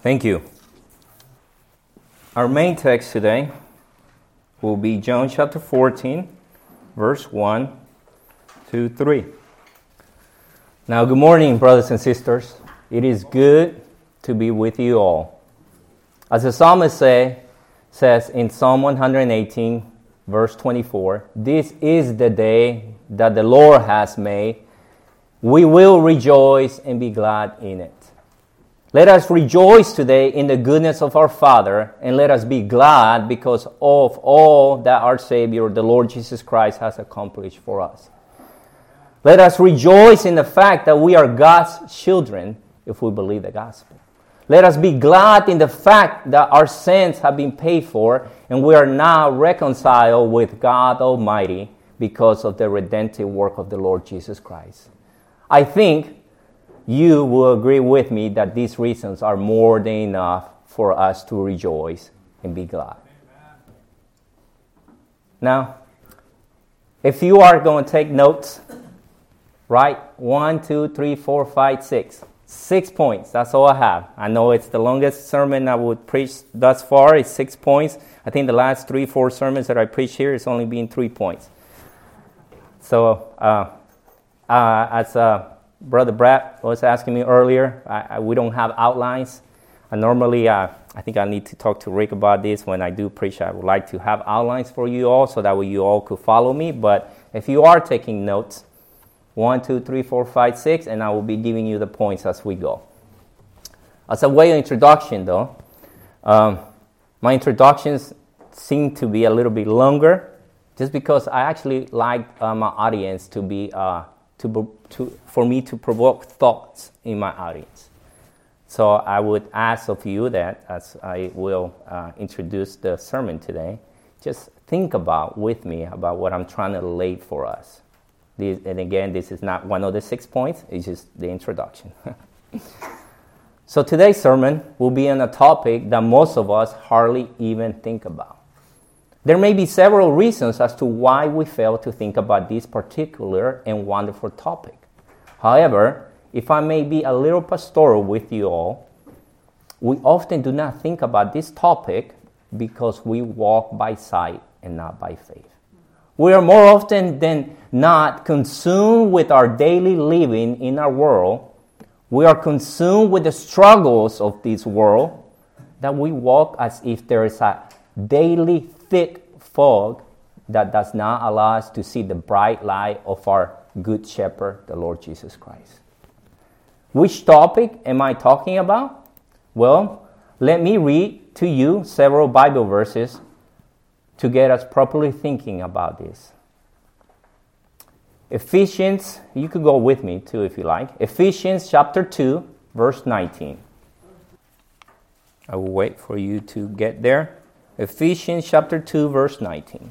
Thank you. Our main text today will be John chapter 14, verse 1 to 3. Now, good morning, brothers and sisters. It is good to be with you all. As the psalmist says in Psalm 118, verse 24, "This is the day that the Lord has made. We will rejoice and be glad in it." Let us rejoice today in the goodness of our Father, and let us be glad because of all that our Savior, the Lord Jesus Christ, has accomplished for us. Let us rejoice in the fact that we are God's children if we believe the gospel. Let us be glad in the fact that our sins have been paid for and we are now reconciled with God Almighty because of the redemptive work of the Lord Jesus Christ. I think you will agree with me that these reasons are more than enough for us to rejoice and be glad. Now, if you are going to take notes, write 1, 2, 3, 4, 5, 6. 6 points. That's all I have. I know it's the longest sermon I would preach thus far. It's 6 points. I think the last 3, 4 sermons that I preached here has only been 3 points. So, as Brother Brad was asking me earlier, we don't have outlines. Normally, I think I need to talk to Rick about this. When I do preach, I would like to have outlines for you all so that way you all could follow me. But if you are taking notes, 1, 2, 3, 4, 5, 6, and I will be giving you the points as we go. As a way of introduction, though, my introductions seem to be a little bit longer, just because I actually like my audience to be for me to provoke thoughts in my audience. So I would ask of you that as I will introduce the sermon today, just think with me about what I'm trying to lay for us. And again, this is not one of the 6 points, it's just the introduction. So today's sermon will be on a topic that most of us hardly even think about. There may be several reasons as to why we fail to think about this particular and wonderful topic. However, if I may be a little pastoral with you all, we often do not think about this topic because we walk by sight and not by faith. We are more often than not consumed with our daily living in our world. We are consumed with the struggles of this world that we walk as if there is a daily thick fog that does not allow us to see the bright light of our good shepherd, the Lord Jesus Christ. Which topic am I talking about? Well, let me read to you several Bible verses to get us properly thinking about this. Ephesians, you could go with me too if you like. Ephesians chapter 2, verse 19. I will wait for you to get there. Ephesians chapter 2, verse 19.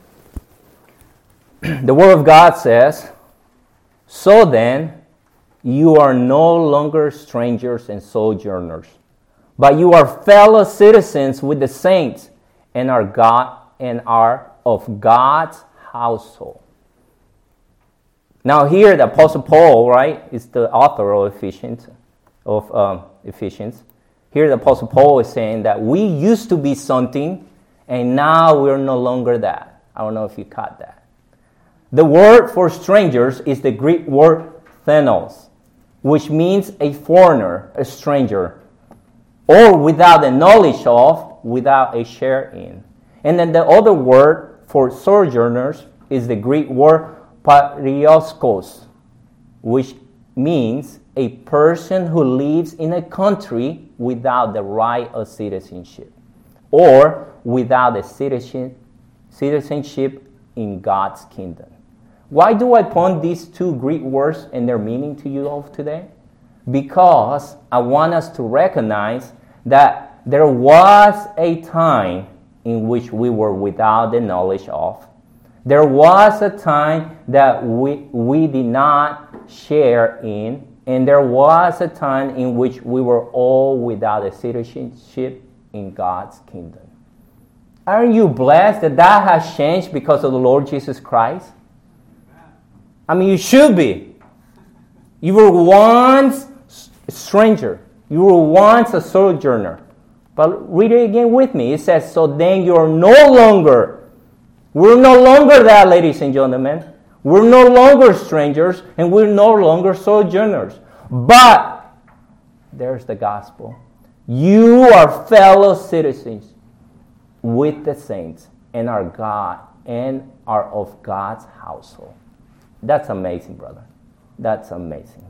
The Word of God says, "So then, you are no longer strangers and sojourners, but you are fellow citizens with the saints and are of God's household." Now here, the Apostle Paul, right, is the author of Ephesians. Here, the Apostle Paul is saying that we used to be something, and now we're no longer that. I don't know if you caught that. The word for strangers is the Greek word "thenos," which means a foreigner, a stranger, or without the knowledge of, without a share in. And then the other word for sojourners is the Greek word "parioskos," which means a person who lives in a country without the right of citizenship, or without a citizenship in God's kingdom. Why do I point these two Greek words and their meaning to you all today? Because I want us to recognize that there was a time in which we were without the knowledge of. There was a time that we did not share in, and there was a time in which we were all without a citizenship in God's kingdom. Aren't you blessed that that has changed because of the Lord Jesus Christ? I mean, you should be. You were once a stranger. You were once a sojourner. But read it again with me. It says, so then you're no longer. We're no longer that, ladies and gentlemen. We're no longer strangers, and we're no longer sojourners. But, there's the gospel. You are fellow citizens with the saints and are of God's household. That's amazing, brother. That's amazing.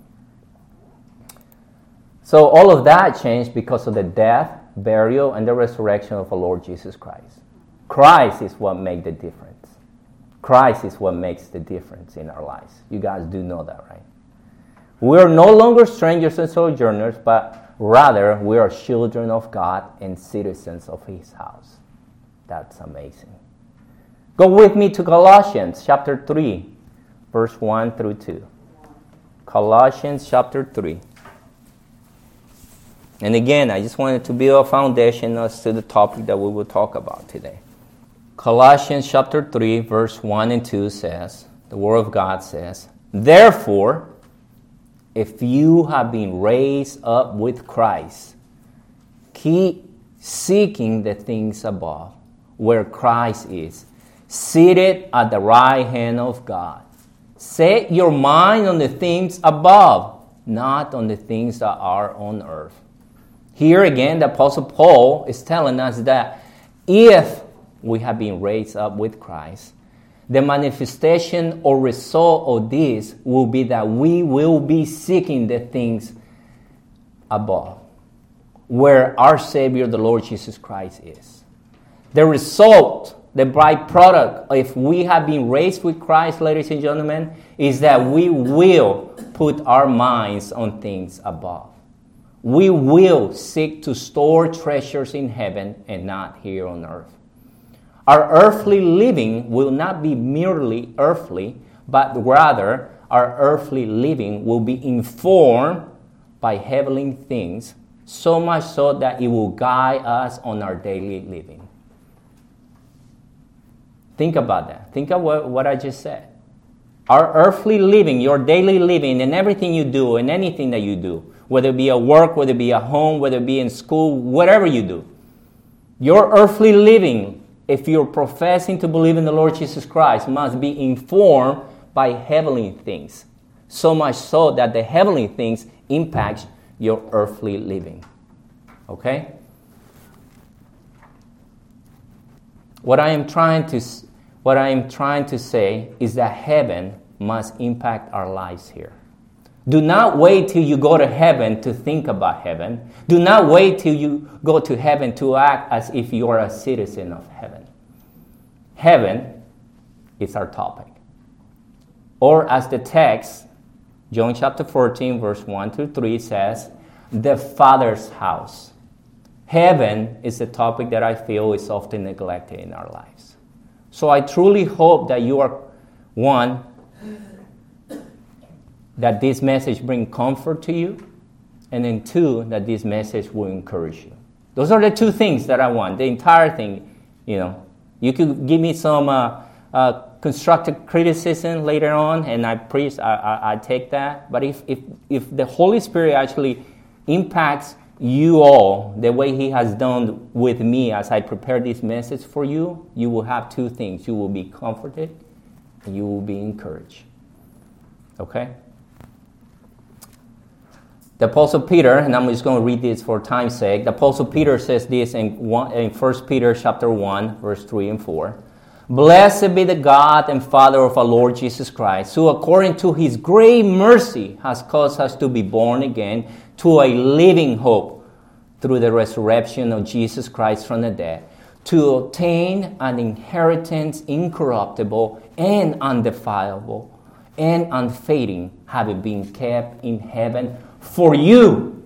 So all of that changed because of the death, burial, and the resurrection of the Lord Jesus Christ. Christ is what made the difference. Christ is what makes the difference in our lives. You guys do know that, right? We are no longer strangers and sojourners, but rather we are children of God and citizens of His house. That's amazing. Go with me to Colossians chapter 3, verse 1 through 2. Colossians chapter 3. And again, I just wanted to build a foundation as to the topic that we will talk about today. Colossians chapter 3, verse 1 and 2 says, the Word of God says, therefore, if you have been raised up with Christ, keep seeking the things above, where Christ is, seated at the right hand of God. Set your mind on the things above, not on the things that are on earth. Here again, the Apostle Paul is telling us that if we have been raised up with Christ, the manifestation or result of this will be that we will be seeking the things above, where our Savior, the Lord Jesus Christ, is. The result, the byproduct, if we have been raised with Christ, ladies and gentlemen, is that we will put our minds on things above. We will seek to store treasures in heaven and not here on earth. Our earthly living will not be merely earthly, but rather our earthly living will be informed by heavenly things, so much so that it will guide us on our daily living. Think about that. Think of what I just said. Our earthly living, your daily living, and everything you do and anything that you do, whether it be at work, whether it be at home, whether it be in school, whatever you do, your earthly living, if you're professing to believe in the Lord Jesus Christ, must be informed by heavenly things, so much so that the heavenly things impact your earthly living. Okay? What I am trying to say is that heaven must impact our lives here. Do not wait till you go to heaven to think about heaven. Do not wait till you go to heaven to act as if you are a citizen of heaven. Heaven is our topic. Or as the text, John chapter 14, verse 1 through 3 says, the Father's house. Heaven is a topic that I feel is often neglected in our lives. So I truly hope that you are, one, that this message bring comfort to you, and then two, that this message will encourage you. Those are the two things that I want. The entire thing, you could give me some constructive criticism later on, and I take that. But if the Holy Spirit actually impacts you all the way He has done with me as I prepare this message for you, you will have two things. You will be comforted, and you will be encouraged. Okay? The Apostle Peter, and I'm just going to read this for time's sake. The Apostle Peter says this in 1 Peter chapter 1, verse 3 and 4. Blessed be the God and Father of our Lord Jesus Christ, who according to His great mercy has caused us to be born again to a living hope through the resurrection of Jesus Christ from the dead, to obtain an inheritance incorruptible and undefilable and unfading, having been kept in heaven for you.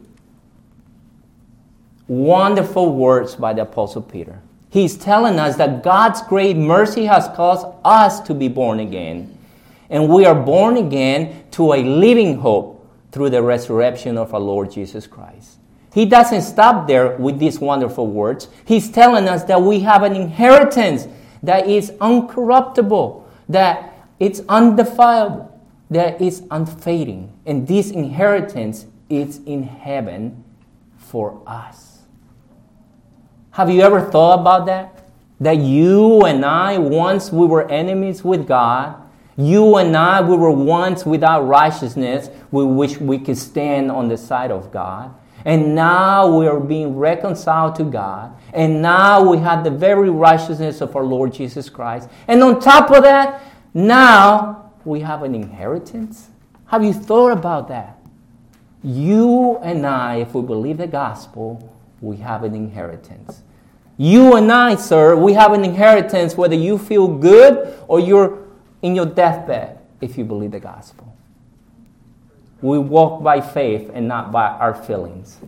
Wonderful words by the Apostle Peter. He's telling us that God's great mercy has caused us to be born again. And we are born again to a living hope through the resurrection of our Lord Jesus Christ. He doesn't stop there with these wonderful words. He's telling us that we have an inheritance that is uncorruptible, that it's undefilable, that is unfading. And this inheritance is in heaven for us. Have you ever thought about that? That you and I, once we were enemies with God, you and I, we were once without righteousness, with which we could stand on the side of God. And now we are being reconciled to God. And now we have the very righteousness of our Lord Jesus Christ. And on top of that, now we have an inheritance. Have you thought about that? You and I, if we believe the gospel, we have an inheritance. You and I, sir, we have an inheritance whether you feel good or you're in your deathbed if you believe the gospel. We walk by faith and not by our feelings.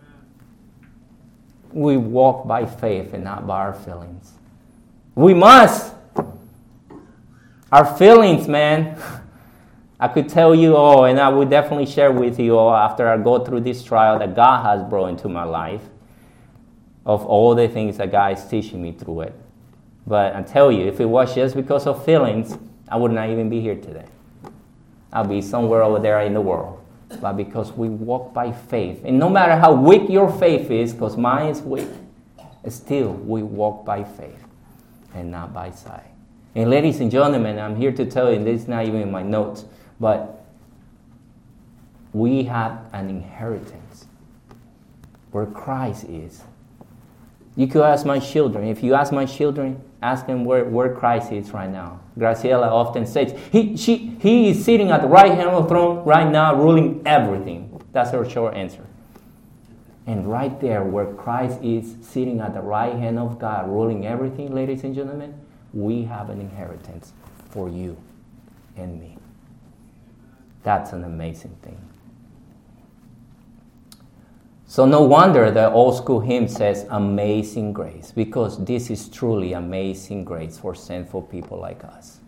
We walk by faith and not by our feelings. We must. Our feelings, man. I could tell you all, and I would definitely share with you all after I go through this trial that God has brought into my life, of all the things that God is teaching me through it. But I tell you, if it was just because of feelings, I would not even be here today. I'll be somewhere over there in the world. But because we walk by faith, and no matter how weak your faith is, because mine is weak, still we walk by faith and not by sight. And ladies and gentlemen, I'm here to tell you, and this is not even in my notes, but we have an inheritance where Christ is. You could ask my children. If you ask my children, ask them where Christ is right now. Graciela often says, he is sitting at the right hand of the throne right now, ruling everything. That's her short answer. And right there where Christ is sitting at the right hand of God, ruling everything, ladies and gentlemen, we have an inheritance for you and me. That's an amazing thing. So no wonder the old school hymn says Amazing Grace, because this is truly amazing grace for sinful people like us.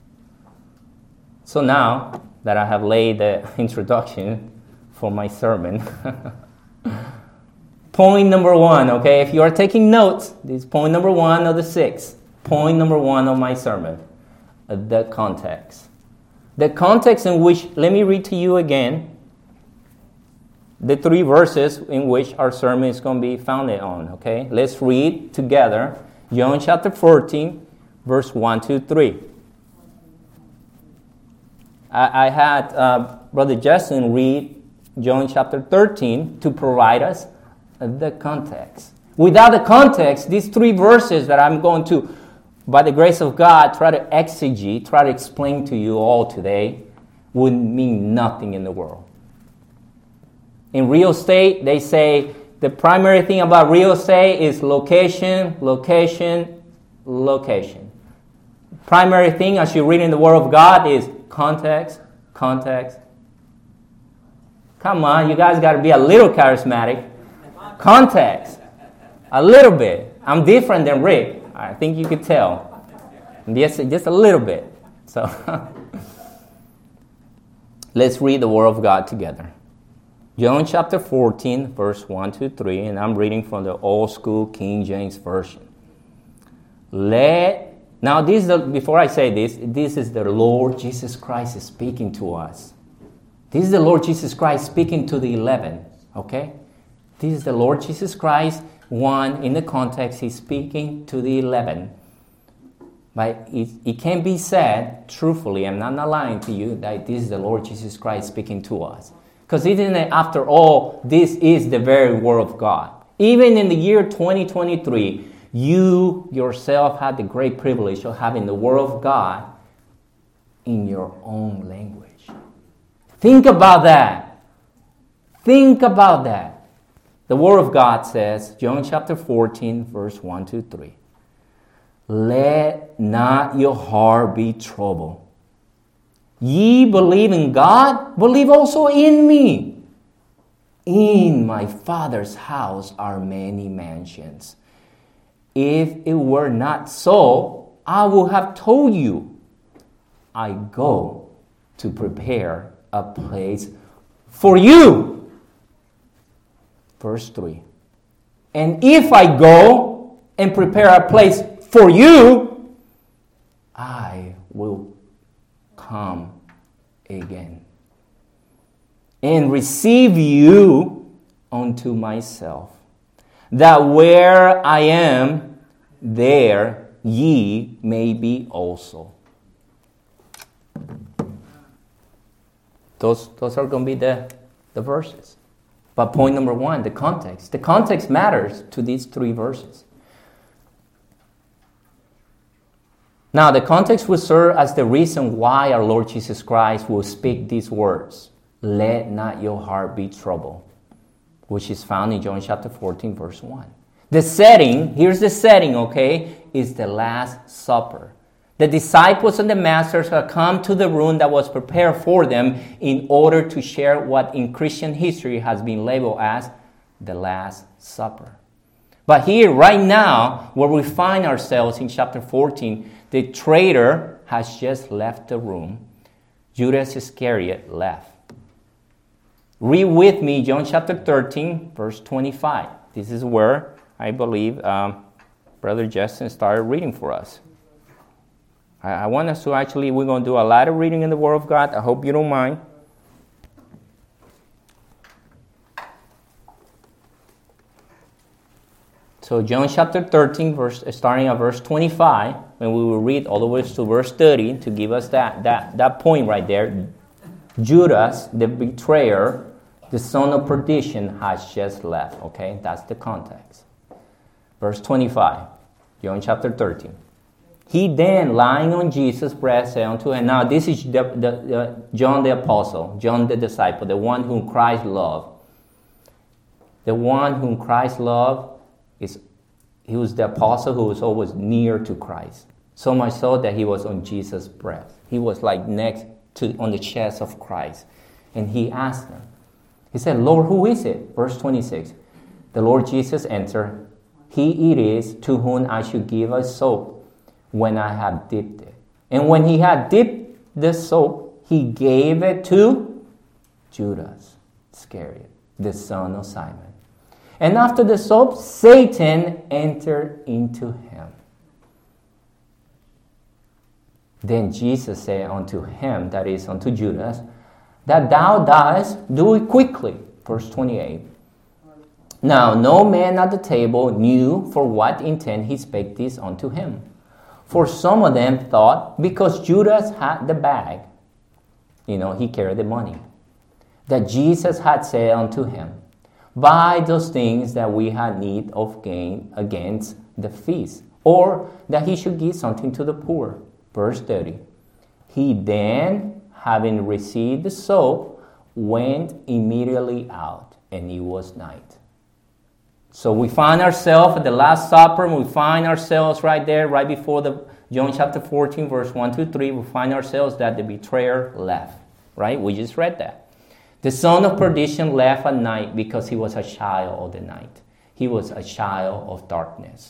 So now that I have laid the introduction for my sermon, point number 1, okay? If you are taking notes, this is point number 1 of the 6. Point number 1 of my sermon, the context. The context in which, let me read to you again, the 3 verses in which our sermon is going to be founded on, okay? Let's read together John chapter 14, verse 1 to 3. I had Brother Justin read John chapter 13 to provide us the context. Without the context, these 3 verses that I'm going to, by the grace of God, try to exegete, try to explain to you all today, would mean nothing in the world. In real estate, they say the primary thing about real estate is location, location, location. Primary thing as you read in the Word of God is context, context. Come on, you guys got to be a little charismatic. Context. A little bit. I'm different than Rick. I think you could tell. Just a little bit. So let's read the Word of God together. John chapter 14, verse 1 to 3, and I'm reading from the old school King James Version. Now, before I say this is the Lord Jesus Christ speaking to us. This is the Lord Jesus Christ speaking to the 11, okay? This is the Lord Jesus Christ, one, in the context, he's speaking to the 11. But it can be said, truthfully, I'm not lying to you, that this is the Lord Jesus Christ speaking to us. Because even after all, this is the very Word of God. Even in the year 2023, you yourself had the great privilege of having the Word of God in your own language. Think about that. Think about that. The Word of God says, John chapter 14, verse 1 to 3. Let not your heart be troubled. Ye believe in God, believe also in me. In my Father's house are many mansions. If it were not so, I would have told you. I go to prepare a place for you. Verse 3. And if I go and prepare a place for you, I will come again and receive you unto myself, that where I am, there ye may be also. Those are going to be the verses. But point number one, the context. The context matters to these three verses. Now, the context will serve as the reason why our Lord Jesus Christ will speak these words. Let not your heart be troubled, which is found in John chapter 14, verse 1. The setting, here's the setting, okay, is the Last Supper. The disciples and the masters have come to the room that was prepared for them in order to share what in Christian history has been labeled as the Last Supper. But here, right now, where we find ourselves in chapter 14, the traitor has just left the room. Judas Iscariot left. Read with me John chapter 13, verse 25. This is where I believe Brother Justin started reading for us. I want us to actually, we're going to do a lot of reading in the Word of God. I hope you don't mind. So John chapter 13, starting at verse 25, and we will read all the way to verse 30 to give us that point right there. Judas, the betrayer, the son of perdition, has just left. Okay, that's the context. Verse 25, John chapter 13. He then, lying on Jesus' breast, said unto him, now this is John the apostle, John the disciple, the one whom Christ loved. The one whom Christ loved, he was the apostle who was always near to Christ. So much so that he was on Jesus' breast. He was like next to, on the chest of Christ. And he asked him, he said, Lord, who is it? Verse 26. The Lord Jesus answered, he it is to whom I should give a soap when I have dipped it. And when he had dipped the soap, he gave it to Judas Iscariot, the son of Simon. And after the soap, Satan entered into him. Then Jesus said unto him, that is unto Judas, that thou doest, do it quickly. Verse 28. Now no man at the table knew for what intent he spake this unto him. For some of them thought, because Judas had the bag, he carried the money, that Jesus had said unto him, buy those things that we had need of gain against the feast, or that he should give something to the poor. Verse 30. He then, having received the soap, went immediately out, and it was night. So we find ourselves at the Last Supper, and we find ourselves right there, right before the John chapter 14, verse 1 to 3, we find ourselves that the betrayer left, right? We just read that. The son of perdition left at night because he was a child of the night. He was a child of darkness.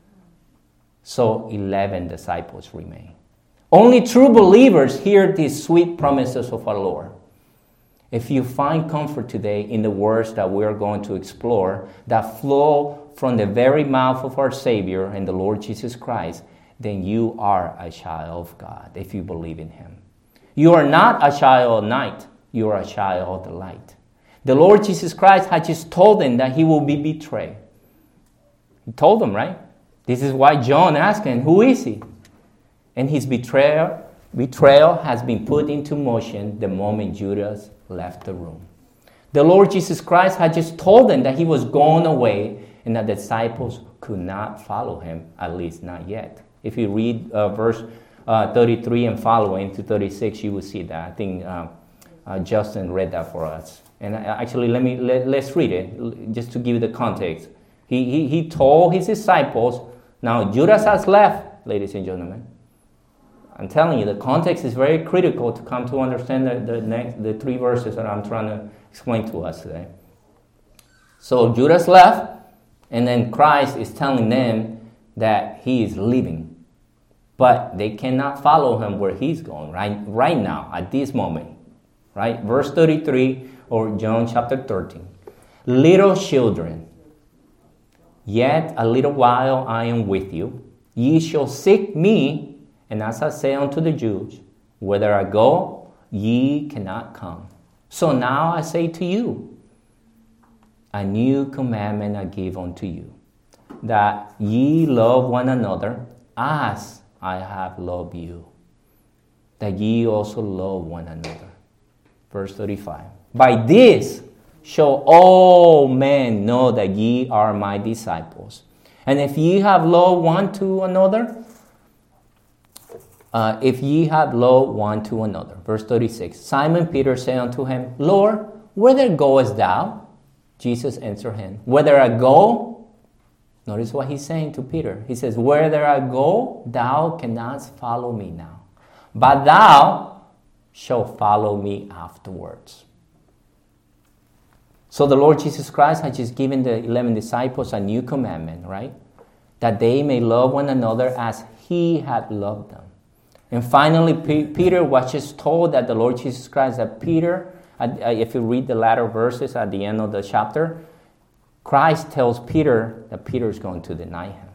So 11 disciples remain. Only true believers hear these sweet promises of our Lord. If you find comfort today in the words that we are going to explore that flow from the very mouth of our Savior and the Lord Jesus Christ, then you are a child of God if you believe in Him. You are not a child of night. You are a child of the light. The Lord Jesus Christ had just told them that He will be betrayed. He told them, right? This is why John asked him, who is He? And his betrayal has been put into motion the moment Judas left the room. The Lord Jesus Christ had just told them that He was going away and that the disciples could not follow Him, at least not yet. If you read verse 33 and following to 36, you will see that. I think Justin read that for us. And actually, let's read it, just to give you the context. He told His disciples, now Judas has left, ladies and gentlemen. I'm telling you, the context is very critical to come to understand the three verses that I'm trying to explain to us today. So Judas left, and then Christ is telling them that He is leaving. But they cannot follow Him where He's going right now, at this moment. Right? Verse 33, or John chapter 13. Little children, yet a little while I am with you. Ye shall seek me, and as I say unto the Jews, whither I go, ye cannot come. So now I say to you, a new commandment I give unto you, that ye love one another as I have loved you, that ye also love one another. Verse 35. By this shall all men know that ye are my disciples. And if ye have loved one to another, Verse 36. Simon Peter said unto him, Lord, whither goest thou? Jesus answered him, Whither I go? Notice what he's saying to Peter. He says, Whither I go, thou cannot follow me now, but thou shalt follow me afterwards. So the Lord Jesus Christ has just given the 11 disciples a new commandment, right? That they may love one another as he had loved them. And finally, Peter was just told that the Lord Jesus Christ, that Peter, if you read the latter verses at the end of the chapter, Christ tells Peter that Peter is going to deny him.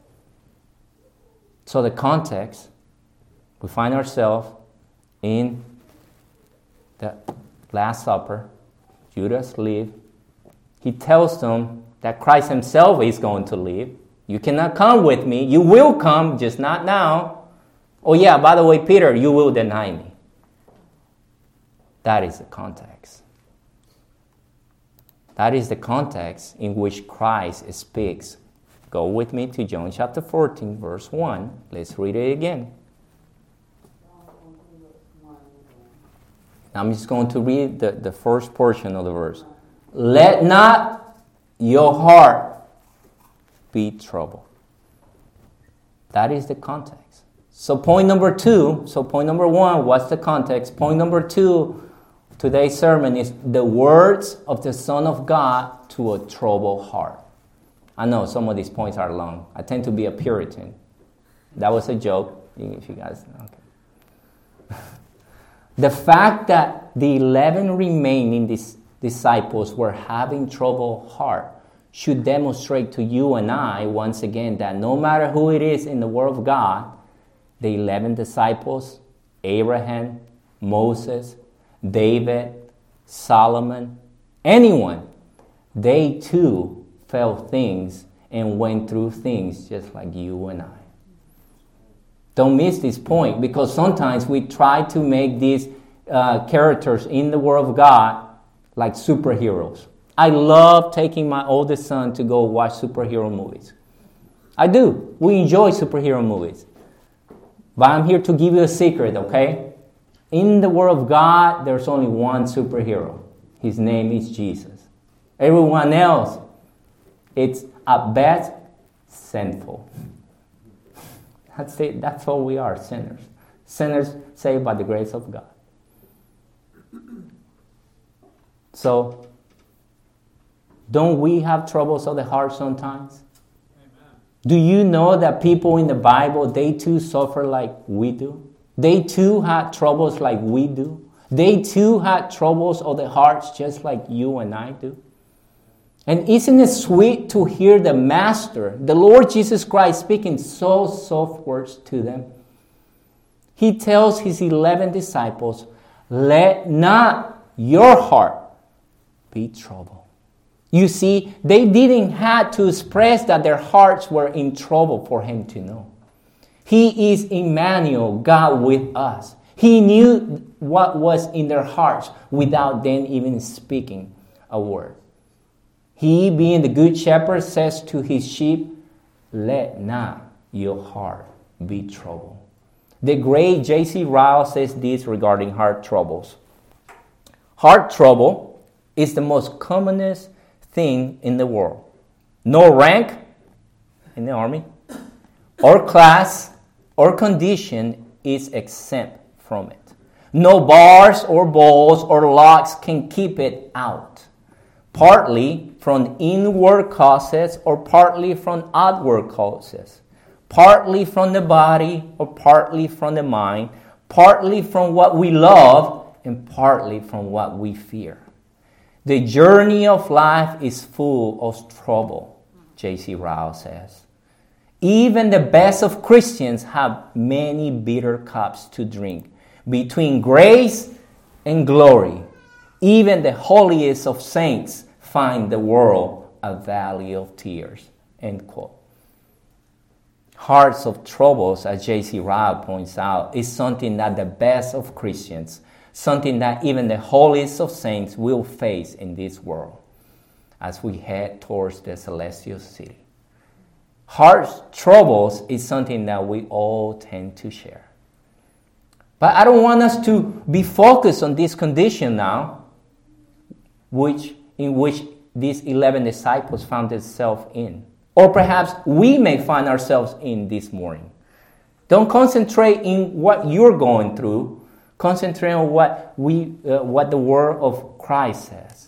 So the context, we find ourselves in the Last Supper. Judas leaves. He tells them that Christ himself is going to leave. You cannot come with me. You will come, just not now. Oh yeah, by the way, Peter, you will deny me. That is the context. That is the context in which Christ speaks. Go with me to John chapter 14, verse 1. Let's read it again. I'm just going to read the first portion of the verse. Let not your heart be troubled. That is the context. So point number one, what's the context? Point number two, today's sermon is the words of the Son of God to a troubled heart. I know some of these points are long. I tend to be a Puritan. That was a joke, if you guys know. Okay. The fact that the 11 remaining disciples were having troubled heart should demonstrate to you and I, once again, that no matter who it is in the Word of God, the 11 disciples, Abraham, Moses, David, Solomon, anyone, they too felt things and went through things just like you and I. Don't miss this point, because sometimes we try to make these characters in the Word of God like superheroes. I love taking my oldest son to go watch superhero movies. I do. We enjoy superhero movies. But I'm here to give you a secret, okay? In the Word of God, there's only one superhero. His name is Jesus. Everyone else, it's at best sinful. That's it. That's all we are, sinners. Sinners saved by the grace of God. So, don't we have troubles of the heart sometimes? Do you know that people in the Bible, they too suffer like we do? They too had troubles like we do. They too had troubles of the hearts just like you and I do. And isn't it sweet to hear the Master, the Lord Jesus Christ, speaking so soft words to them? He tells his 11 disciples, let not your heart be troubled. You see, they didn't have to express that their hearts were in trouble for him to know. He is Emmanuel, God with us. He knew what was in their hearts without them even speaking a word. He, being the good shepherd, says to his sheep, let not your heart be troubled. The great J.C. Ryle says this regarding heart troubles. Heart trouble is the most commonest thing in the world. No rank in the army, or class, or condition is exempt from it. No bars or bolts or locks can keep it out. Partly from inward causes or partly from outward causes. Partly from the body or partly from the mind. Partly from what we love and partly from what we fear. The journey of life is full of trouble, J.C. Ryle says. Even the best of Christians have many bitter cups to drink between grace and glory, even the holiest of saints find the world a valley of tears. End quote. Hearts of troubles, as J.C. Ryle points out, is something that the best of Christians, something that even the holiest of saints will face in this world as we head towards the celestial city. Heart's troubles is something that we all tend to share. But I don't want us to be focused on this condition now, in which these 11 disciples found themselves in. Or perhaps we may find ourselves in this morning. Don't concentrate in what you're going through. Concentrate on what the word of Christ says.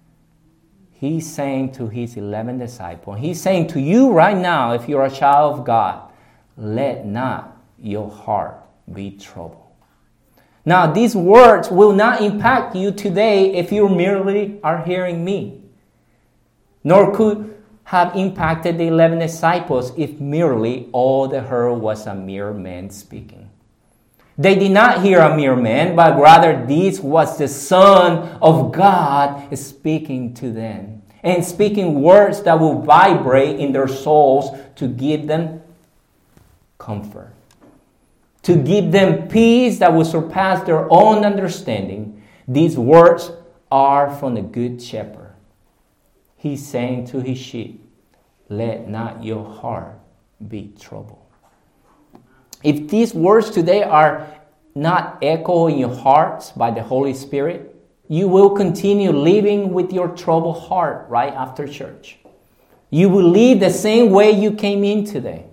He's saying to his 11 disciples, he's saying to you right now, if you're a child of God, let not your heart be troubled. Now, these words will not impact you today if you merely are hearing me, nor could have impacted the 11 disciples if merely all they heard was a mere man speaking. They did not hear a mere man, but rather this was the Son of God speaking to them, and speaking words that will vibrate in their souls to give them comfort, to give them peace that will surpass their own understanding. These words are from the Good Shepherd. He's saying to his sheep, let not your heart be troubled. If these words today are not echoed in your hearts by the Holy Spirit, you will continue living with your troubled heart right after church. You will live the same way you came in today.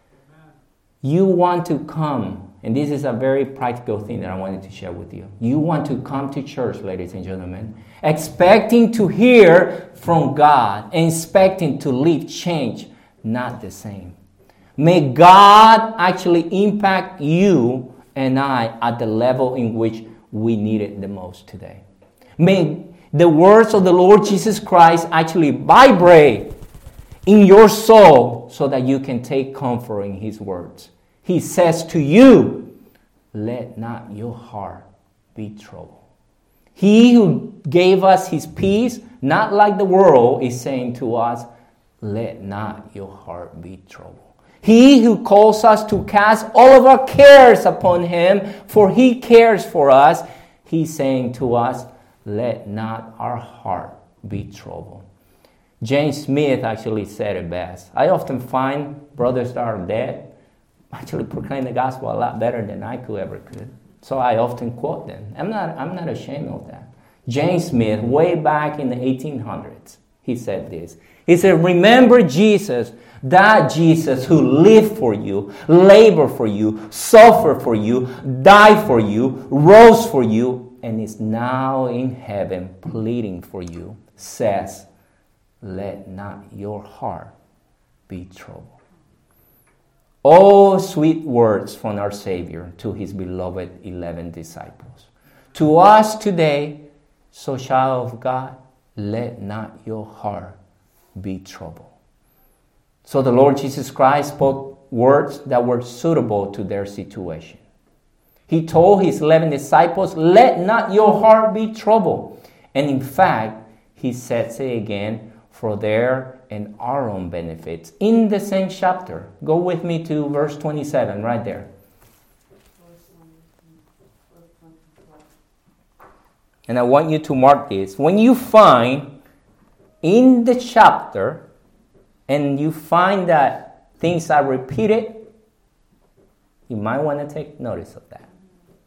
You want to come, and this is a very practical thing that I wanted to share with you. You want to come to church, ladies and gentlemen, expecting to hear from God and expecting to live change, not the same. May God actually impact you and I at the level in which we need it the most today. May the words of the Lord Jesus Christ actually vibrate in your soul so that you can take comfort in his words. He says to you, let not your heart be troubled. He who gave us his peace, not like the world, is saying to us, let not your heart be troubled. He who calls us to cast all of our cares upon him, for he cares for us, he's saying to us, let not our heart be troubled. James Smith actually said it best. I often find brothers that are dead actually proclaim the gospel a lot better than I could. So I often quote them. I'm not ashamed of that. James Smith, way back in the 1800s, he said this. He said, remember Jesus, that Jesus who lived for you, labored for you, suffered for you, died for you, rose for you, and is now in heaven pleading for you, says, let not your heart be troubled. Oh, sweet words from our Savior to his beloved 11 disciples. To us today, so child of God, let not your heart be troubled. So the Lord Jesus Christ spoke words that were suitable to their situation. He told his 11 disciples, let not your heart be troubled. And in fact, he says it again for their and our own benefits in the same chapter. Go with me to verse 27, right there. And I want you to mark this. When you find in the chapter and you find that things are repeated, you might want to take notice of that.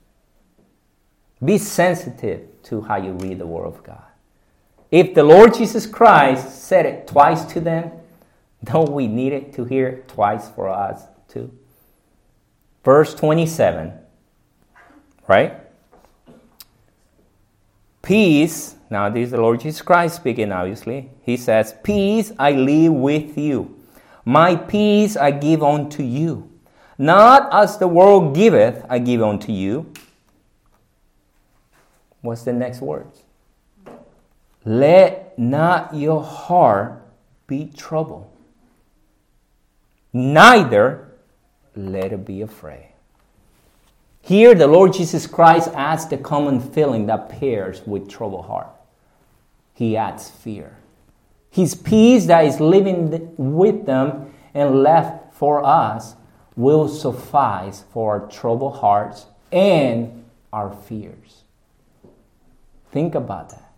Be sensitive to how you read the Word of God. If the Lord Jesus Christ said it twice to them, don't we need it to hear it twice for us too? Verse 27, right? Peace, now this is the Lord Jesus Christ speaking obviously. He says, peace I leave with you. My peace I give unto you. Not as the world giveth, I give unto you. What's the next words? Let not your heart be troubled, neither let it be afraid. Here, the Lord Jesus Christ adds the common feeling that pairs with troubled heart. He adds fear. His peace that is living with them and left for us will suffice for our troubled hearts and our fears. Think about that.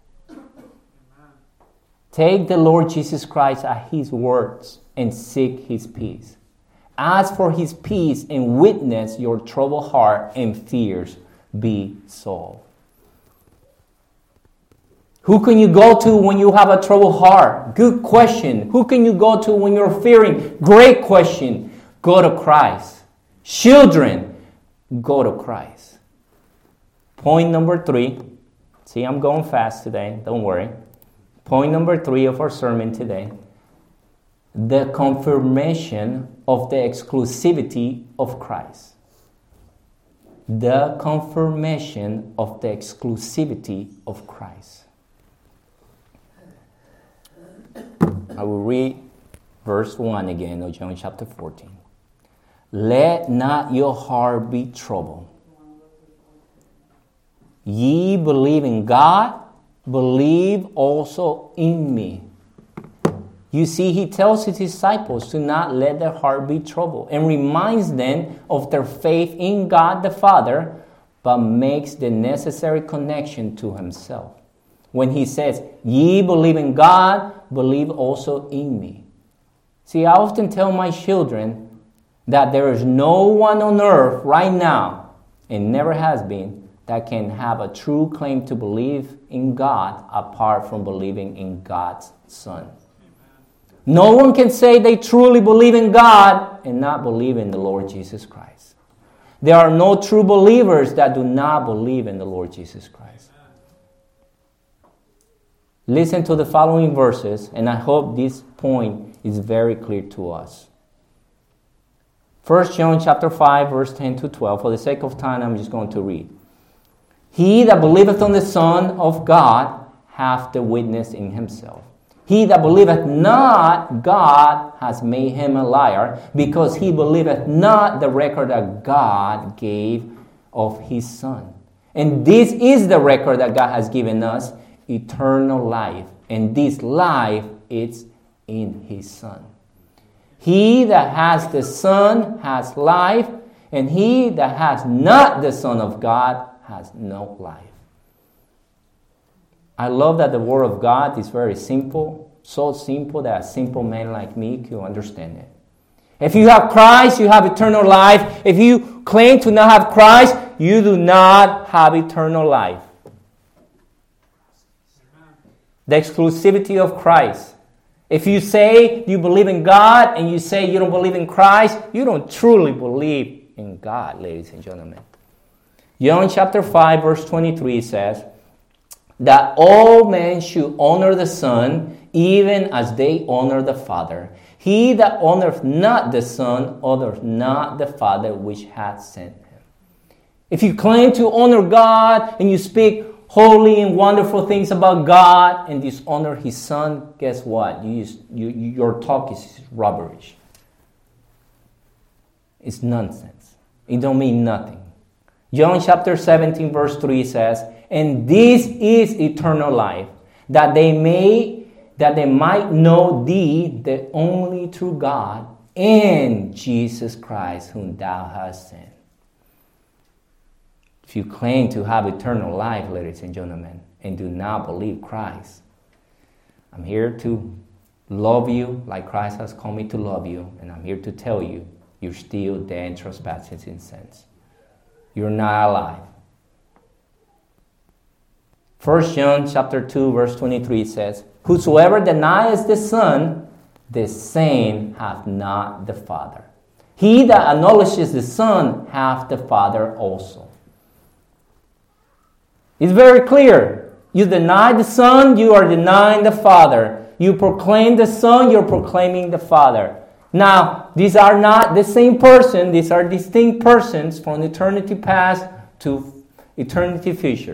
Take the Lord Jesus Christ at His words and seek His peace. Ask for His peace and witness your troubled heart and fears be solved. Who can you go to when you have a troubled heart? Good question. Who can you go to when you're fearing? Great question. Go to Christ. Children, go to Christ. Point number 3. See, I'm going fast today. Don't worry. Point number 3 of our sermon today. The confirmation of the exclusivity of Christ. The confirmation of the exclusivity of Christ. I will read verse 1 again of John chapter 14. Let not your heart be troubled. Ye believe in God, believe also in me. You see, He tells His disciples to not let their heart be troubled and reminds them of their faith in God the Father, but makes the necessary connection to Himself. When He says, ye believe in God, believe also in me. See, I often tell my children that there is no one on earth right now, and never has been, that can have a true claim to believe in God apart from believing in God's Son. No one can say they truly believe in God and not believe in the Lord Jesus Christ. There are no true believers that do not believe in the Lord Jesus Christ. Listen to the following verses, and I hope this point is very clear to us. 1 John chapter 5, verse 10 to 12. For the sake of time, I'm just going to read. He that believeth on the Son of God hath the witness in himself. He that believeth not God has made him a liar, because he believeth not the record that God gave of His Son. And this is the record that God has given us, eternal life. And this life is in His Son. He that has the Son has life, and he that has not the Son of God has no life. I love that the Word of God is very simple, so simple that a simple man like me can understand it. If you have Christ, you have eternal life. If you claim to not have Christ, you do not have eternal life. The exclusivity of Christ. If you say you believe in God and you say you don't believe in Christ, you don't truly believe in God, ladies and gentlemen. John chapter 5, verse 23 says that all men should honor the Son even as they honor the Father. He that honoreth not the Son honoreth not the Father which hath sent him. If you claim to honor God and you speak holy and wonderful things about God and dishonor His Son, guess what? Your talk is rubbish. It's nonsense. It don't mean nothing. John chapter 17 verse 3 says, and this is eternal life, that they might know Thee, the only true God, and Jesus Christ, whom Thou hast sent. If you claim to have eternal life, ladies and gentlemen, and do not believe Christ, I'm here to love you like Christ has called me to love you, and I'm here to tell you, you're still dead in trespasses and sins. You're not alive. 1 John chapter 2, verse 23 says, whosoever denies the Son, the same hath not the Father. He that acknowledges the Son hath the Father also. It's very clear. You deny the Son, you are denying the Father. You proclaim the Son, you're proclaiming the Father. Now, these are not the same person. These are distinct persons from eternity past to eternity future.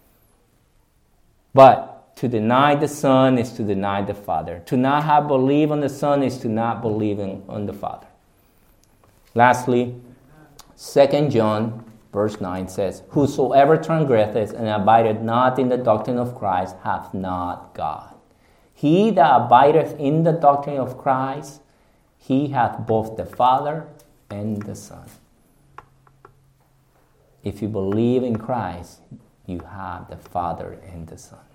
But to deny the Son is to deny the Father. To not have believed on the Son is to not believe on the Father. Lastly, 2 John Verse 9 says, whosoever transgresseth and abideth not in the doctrine of Christ hath not God. He that abideth in the doctrine of Christ, he hath both the Father and the Son. If you believe in Christ, you have the Father and the Son.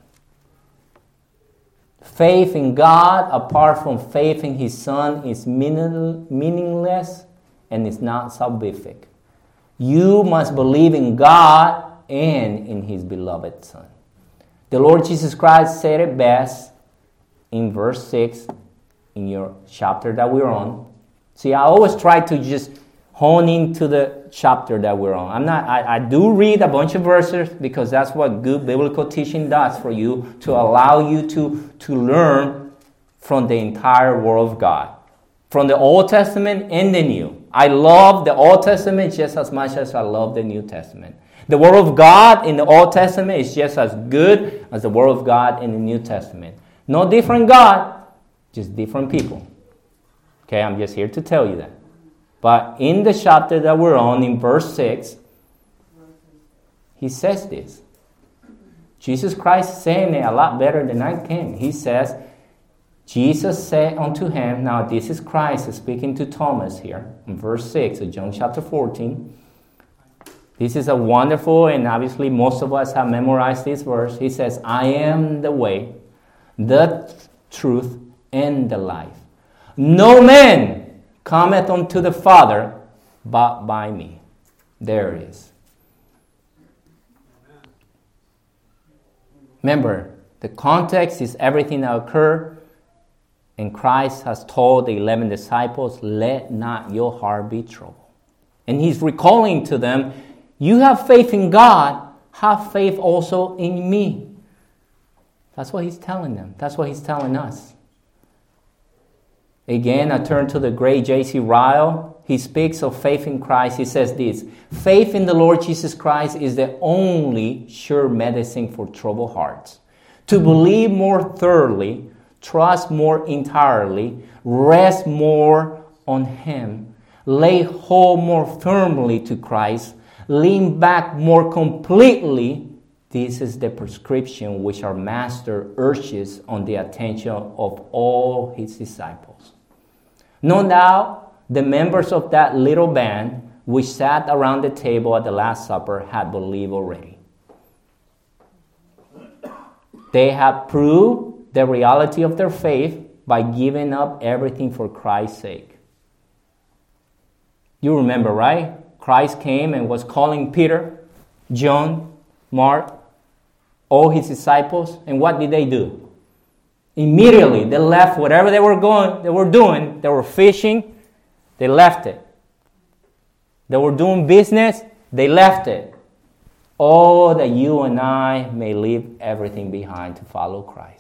Faith in God apart from faith in His Son is meaningless and is not salvific. You must believe in God and in His beloved Son. The Lord Jesus Christ said it best in verse 6 in your chapter that we're on. See, I always try to just hone into the chapter that we're on. I do read a bunch of verses because that's what good biblical teaching does for you, to allow you to learn from the entire Word of God, from the Old Testament and the New. I love the Old Testament just as much as I love the New Testament. The Word of God in the Old Testament is just as good as the Word of God in the New Testament. No different God, just different people. Okay, I'm just here to tell you that. But in the chapter that we're on, in verse 6, he says this. Jesus Christ saying it a lot better than I can. He says, Jesus said unto him, now this is Christ speaking to Thomas here, in verse 6 of John chapter 14. This is a wonderful, and obviously most of us have memorized this verse. He says, I am the way, the truth, and the life. No man cometh unto the Father but by me. There it is. Remember, the context is everything that occurred, and Christ has told the 11 disciples, let not your heart be troubled. And he's recalling to them, you have faith in God, have faith also in me. That's what he's telling them. That's what he's telling us. Again, I turn to the great J.C. Ryle. He speaks of faith in Christ. He says this, faith in the Lord Jesus Christ is the only sure medicine for troubled hearts. To believe more thoroughly, trust more entirely, rest more on Him, lay hold more firmly to Christ, lean back more completely. This is the prescription which our Master urges on the attention of all His disciples. No doubt, the members of that little band which sat around the table at the Last Supper had believed already. They had proved the reality of their faith by giving up everything for Christ's sake. You remember, right? Christ came and was calling Peter, John, Mark, all his disciples, and what did they do? Immediately, they left whatever they were doing. They were fishing, they left it. They were doing business, they left it. Oh, that you and I may leave everything behind to follow Christ.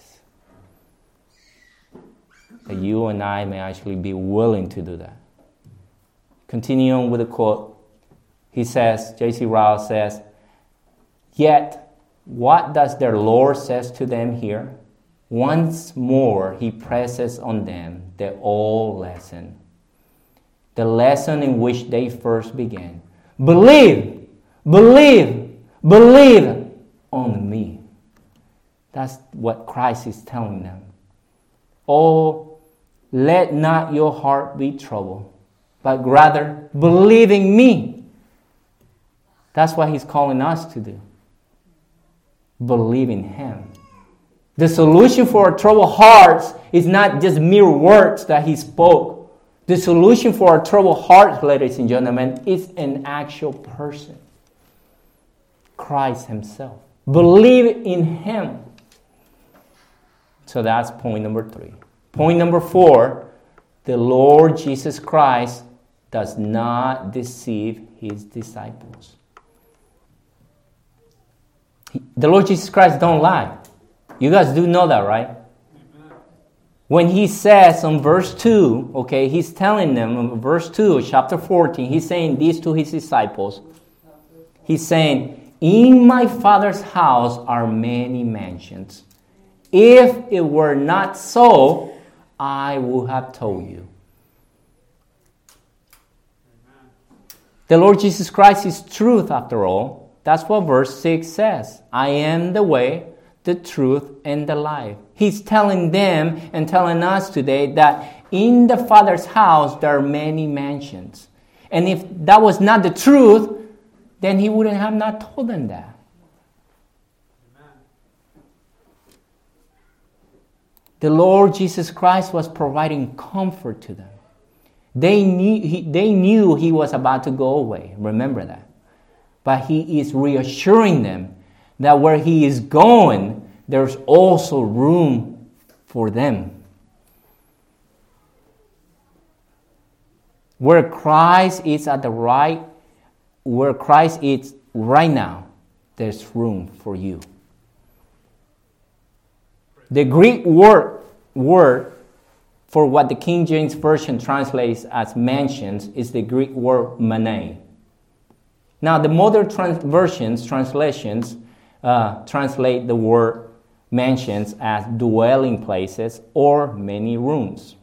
That you and I may actually be willing to do that. Continuing with the quote, he says, J.C. Ryle says, yet, what does their Lord says to them here? Once more, he presses on them the old lesson. The lesson in which they first began. Believe, believe, believe on me. That's what Christ is telling them. Oh, let not your heart be troubled, but rather believe in me. That's what he's calling us to do. Believe in him. The solution for our troubled hearts is not just mere words that he spoke. The solution for our troubled hearts, ladies and gentlemen, is an actual person. Christ himself. Believe in him. So that's point number 3. Point number 4, the Lord Jesus Christ does not deceive his disciples. The Lord Jesus Christ don't lie. You guys do know that, right? Amen. When he says on verse 2, okay, he's telling them in verse 2, chapter 14, he's saying this to his disciples. He's saying, in my Father's house are many mansions. If it were not so, I would have told you. The Lord Jesus Christ is truth after all. That's what verse 6 says. I am the way, the truth, and the life. He's telling them and telling us today that in the Father's house there are many mansions. And if that was not the truth, then he wouldn't have not told them that. The Lord Jesus Christ was providing comfort to them. They knew he was about to go away. Remember that. But he is reassuring them that where he is going, there's also room for them. Where Christ is right now, there's room for you. The Greek word for what the King James Version translates as mansions is the Greek word mene. Now, the modern translations translate the word mansions as dwelling places or many rooms.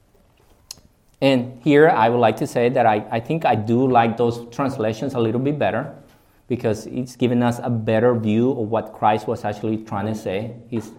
And here I would like to say that I think I do like those translations a little bit better because it's giving us a better view of what Christ was actually trying to say.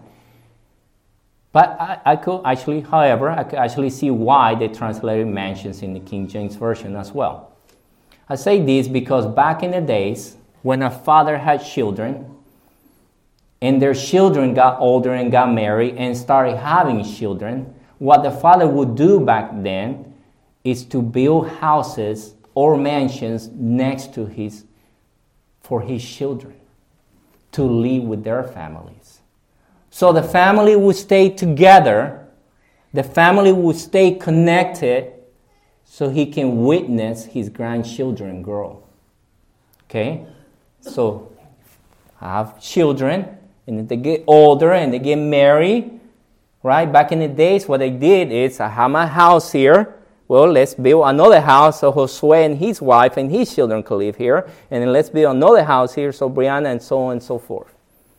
But I could actually see why they translated mansions in the King James Version as well. I say this because back in the days when a father had children and their children got older and got married and started having children, what the father would do back then is to build houses or mansions next to for his children to live with their families. So the family would stay together, the family would stay connected so he can witness his grandchildren grow. Okay? So I have children, and they get older and they get married, right? Back in the days, what they did is, I have my house here. Well, let's build another house so Josue and his wife and his children can live here. And then let's build another house here so Brianna and so on and so forth.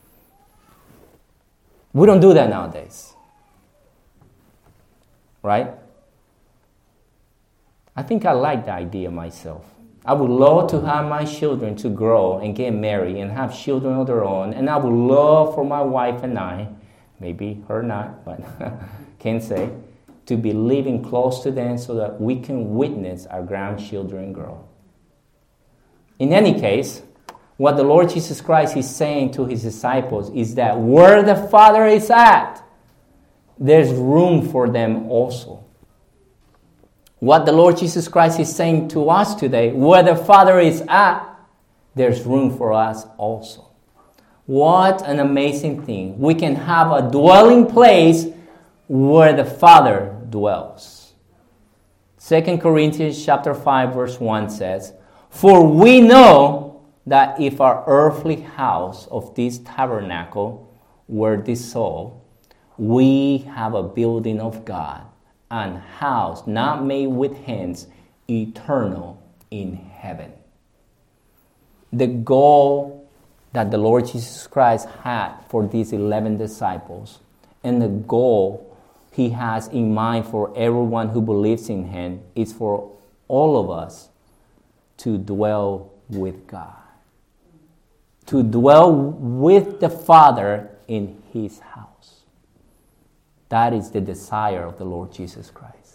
We don't do that nowadays. Right? I think I like the idea myself. I would love to have my children to grow and get married and have children of their own. And I would love for my wife and I, maybe her not, but can't say, to be living close to them so that we can witness our grandchildren grow. In any case, what the Lord Jesus Christ is saying to his disciples is that where the Father is at, there's room for them also. What the Lord Jesus Christ is saying to us today, where the Father is at, there's room for us also. What an amazing thing. We can have a dwelling place where the Father dwells. 2 Corinthians chapter 5 verse 1 says, for we know that if our earthly house of this tabernacle were dissolved, we have a building of God, an house not made with hands, eternal in heaven. The goal that the Lord Jesus Christ had for these 11 disciples, and the goal he has in mind for everyone who believes in him, is for all of us to dwell with God. To dwell with the Father in his house. That is the desire of the Lord Jesus Christ.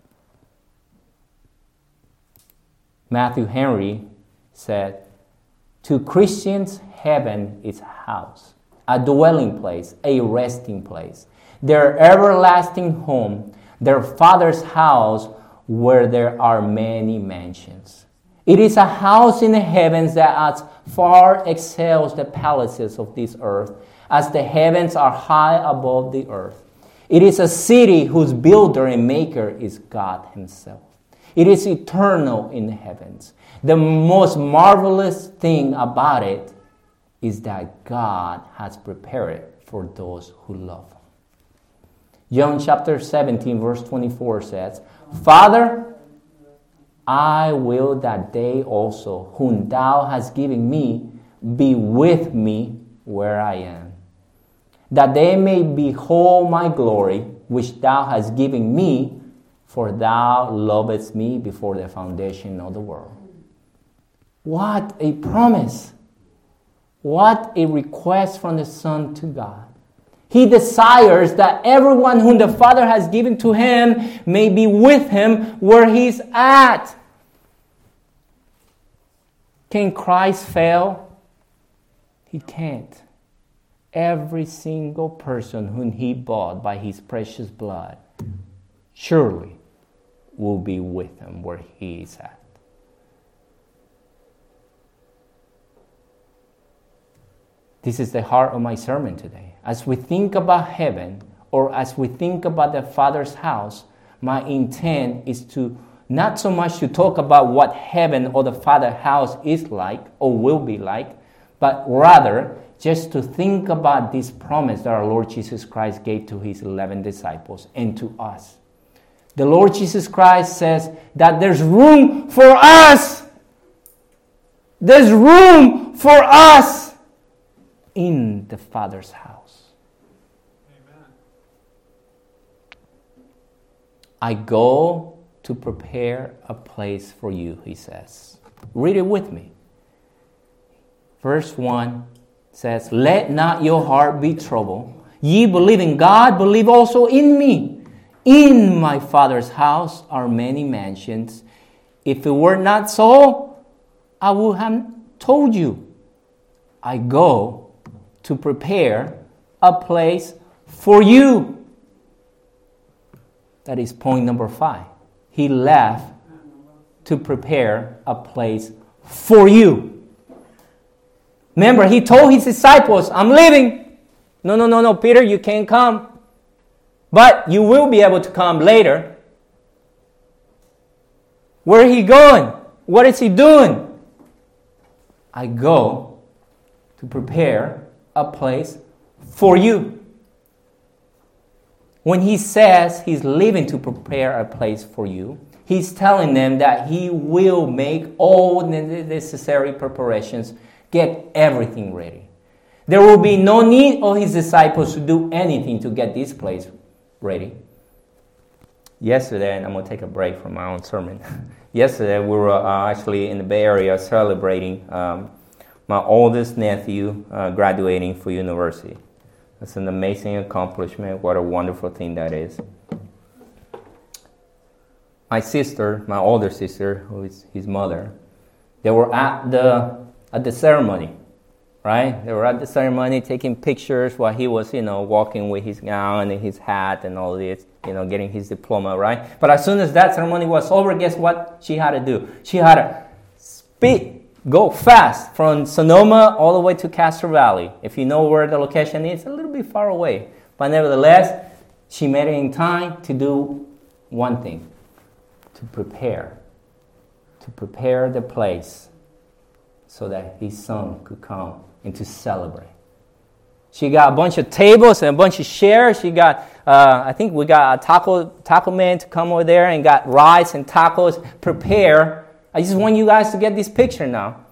Matthew Henry said, to Christians, heaven is a house, a dwelling place, a resting place, their everlasting home, their Father's house where there are many mansions. It is a house in the heavens that as far excels the palaces of this earth, as the heavens are high above the earth. It is a city whose builder and maker is God himself. It is eternal in the heavens. The most marvelous thing about it is that God has prepared it for those who love him. John chapter 17 verse 24 says, Father, I will that they also, whom thou hast given me, be with me where I am, that they may behold my glory, which thou hast given me, for thou lovest me before the foundation of the world. What a promise. What a request from the Son to God. He desires that everyone whom the Father has given to him may be with him where he's at. Can Christ fail? He can't. Every single person whom he bought by his precious blood surely will be with him where he is at. This is the heart of my sermon today. As we think about heaven, or as we think about the Father's house, my intent is to not so much to talk about what heaven or the Father's house is like or will be like, but rather just to think about this promise that our Lord Jesus Christ gave to his 11 disciples and to us. The Lord Jesus Christ says that there's room for us. There's room for us in the Father's house. Amen. I go to prepare a place for you, he says. Read it with me. Verse 1 says, let not your heart be troubled. Ye believe in God, believe also in me. In my Father's house are many mansions. If it were not so, I would have told you. I go to prepare a place for you. That is point number 5. He left to prepare a place for you. Remember, he told his disciples, I'm leaving. No, Peter, you can't come. But you will be able to come later. Where is he going? What is he doing? I go to prepare a place for you. When he says he's leaving to prepare a place for you, he's telling them that he will make all the necessary preparations, get everything ready. There will be no need of his disciples to do anything to get this place ready. Yesterday, and I'm going to take a break from my own sermon. Yesterday, we were actually in the Bay Area celebrating my oldest nephew graduating for university. That's an amazing accomplishment. What a wonderful thing that is. My sister, my older sister, who is his mother, they were at the ceremony, right? They were at the ceremony taking pictures while he was, walking with his gown and his hat and all this, getting his diploma, right? But as soon as that ceremony was over, guess what she had to do? She had to go fast from Sonoma all the way to Castro Valley. If you know where the location is, a little bit far away. But nevertheless, she made it in time to do one thing, to prepare the place so that his son could come and to celebrate. She got a bunch of tables and a bunch of chairs. She got, I think we got a taco man to come over there and got rice and tacos. Prepare. I just want you guys to get this picture now.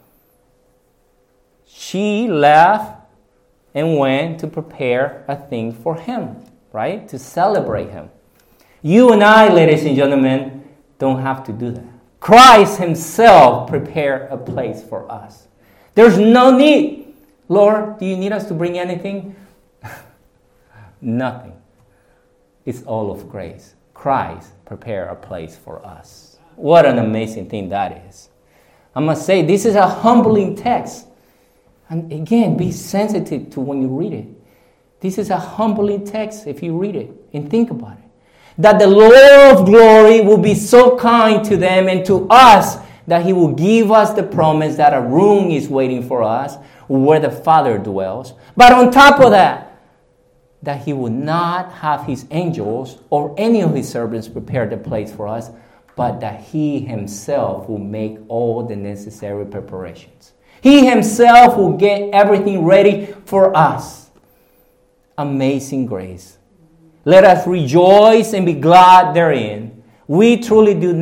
She left and went to prepare a thing for him, right? To celebrate him. You and I, ladies and gentlemen, don't have to do that. Christ himself prepared a place for us. There's no need. Lord, do you need us to bring anything? Nothing. It's all of grace. Christ prepared a place for us. What an amazing thing that is. I must say, this is a humbling text. And again, be sensitive to when you read it. This is a humbling text if you read it and think about it. That the Lord of glory will be so kind to them and to us that he will give us the promise that a room is waiting for us where the Father dwells. But on top of that he will not have his angels or any of his servants prepare the place for us, but that he himself will make all the necessary preparations. He himself will get everything ready for us. Amazing grace. Let us rejoice and be glad therein. We truly do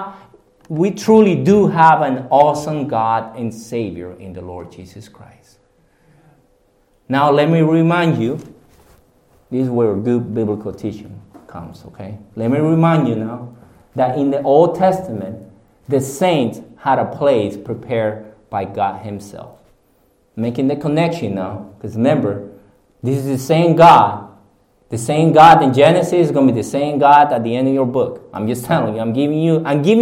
have an awesome God and Savior in the Lord Jesus Christ. Now let me remind you, this is where good biblical teaching comes, okay? Let me remind you now that in the Old Testament, the saints had a place prepared by God himself. Making the connection now, because remember, this is the same God. The same God in Genesis is going to be the same God at the end of your book. I'm just telling you. I'm giving you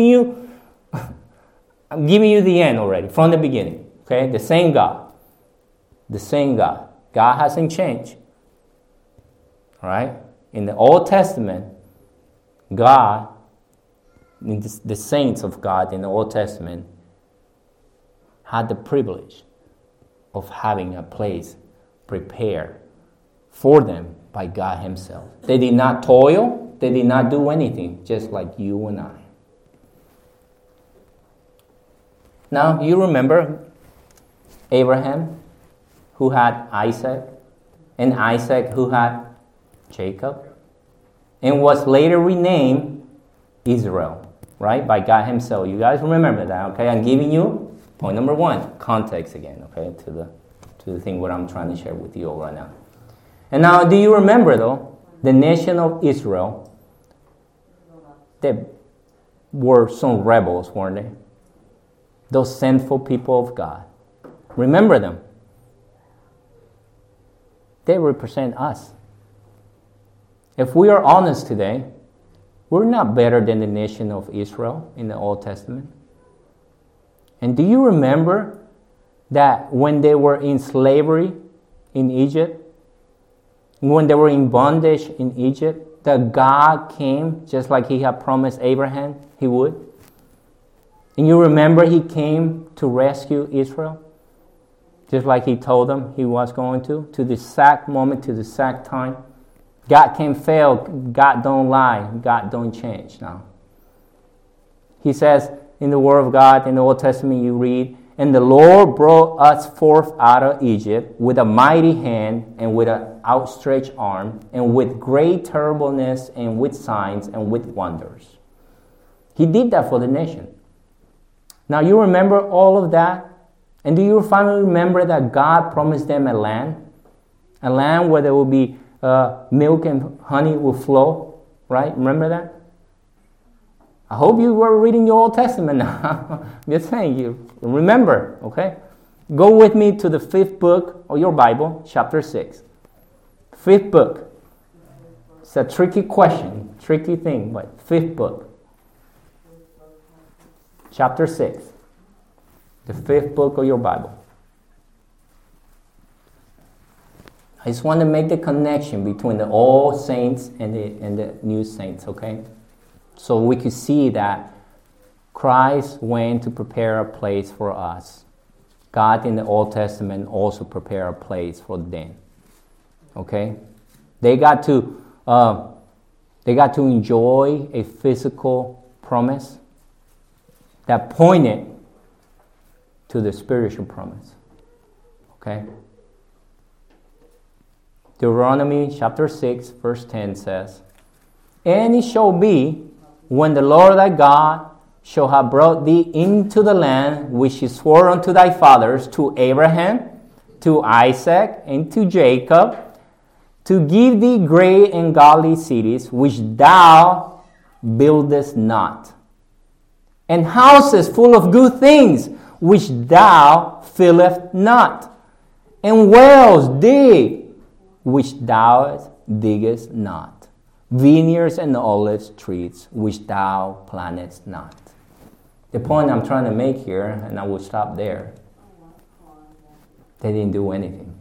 the end already from the beginning. Okay, the same God. The same God. God hasn't changed. All right? In the Old Testament, God, the saints of God in the Old Testament, had the privilege of having a place prepared for them by God himself. They did not toil. They did not do anything, just like you and I. Now, you remember Abraham, who had Isaac, and Isaac, who had Jacob, and was later renamed Israel, right, by God himself. You guys remember that, okay? I'm giving you point number 1, context again, okay, to the thing what I'm trying to share with you all right now. And now, do you remember, though, the nation of Israel? They were some rebels, weren't they? Those sinful people of God. Remember them. They represent us. If we are honest today, we're not better than the nation of Israel in the Old Testament. And do you remember that when they were in slavery in Egypt, when they were in bondage in Egypt, that God came just like he had promised Abraham he would? And you remember he came to rescue Israel? Just like he told them he was going to the exact moment, to the exact time. God can't fail. God don't lie. God don't change now. He says in the Word of God, in the Old Testament you read, "And the Lord brought us forth out of Egypt with a mighty hand and with an outstretched arm and with great terribleness and with signs and with wonders." He did that for the nation. Now you remember all of that? And do you finally remember that God promised them a land? A land where there will be milk and honey will flow, right? Remember that? I hope you were reading your Old Testament now. I'm just saying, you remember, okay? Go with me to the 5th book of your Bible, chapter 6. 5th book. It's a tricky question, tricky thing, but 5th book. Chapter 6. The 5th book of your Bible. I just want to make the connection between the old saints and the new saints, okay? So we could see that Christ went to prepare a place for us. God in the Old Testament also prepared a place for them. Okay? They got to enjoy a physical promise that pointed to the spiritual promise. Okay? Deuteronomy chapter 6, verse 10 says, "And it shall be, when the Lord thy God shall have brought thee into the land which he swore unto thy fathers, to Abraham, to Isaac, and to Jacob, to give thee great and godly cities, which thou buildest not, and houses full of good things, which thou fillest not, and wells dig, which thou diggest not, vineyards and olive trees, which thou plantest not." The point I'm trying to make here, and I will stop there, they didn't do anything.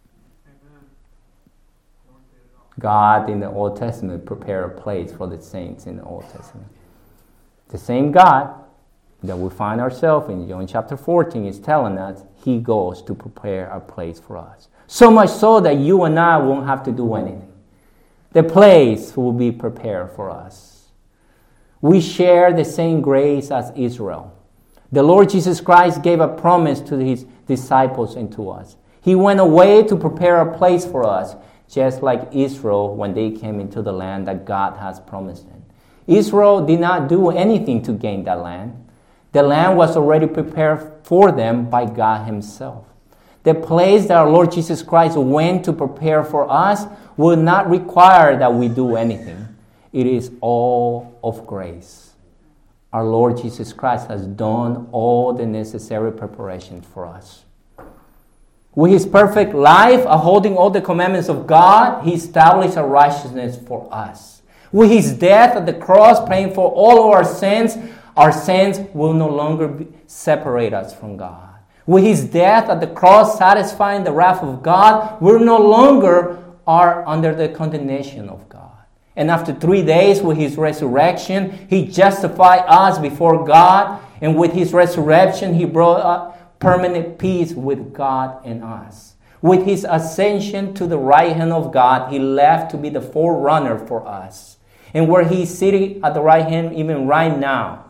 God in the Old Testament prepared a place for the saints in the Old Testament. The same God that we find ourselves in John chapter 14 is telling us he goes to prepare a place for us. So much so that you and I won't have to do anything. The place will be prepared for us. We share the same grace as Israel. The Lord Jesus Christ gave a promise to his disciples and to us. He went away to prepare a place for us, just like Israel when they came into the land that God has promised them. Israel did not do anything to gain that land. The land was already prepared for them by God himself. The place that our Lord Jesus Christ went to prepare for us will not require that we do anything. It is all of grace. our Lord Jesus Christ has done all the necessary preparations for us. With his perfect life, upholding all the commandments of God, he established a righteousness for us. With his death at the cross, paying for all of our sins will no longer separate us from God. With his death at the cross, satisfying the wrath of God, we no longer are under the condemnation of God. And after 3 days, with his resurrection, he justified us before God. And with his resurrection, he brought us permanent peace with God and us. With his ascension to the right hand of God, he left to be the forerunner for us. And where he's sitting at the right hand, even right now,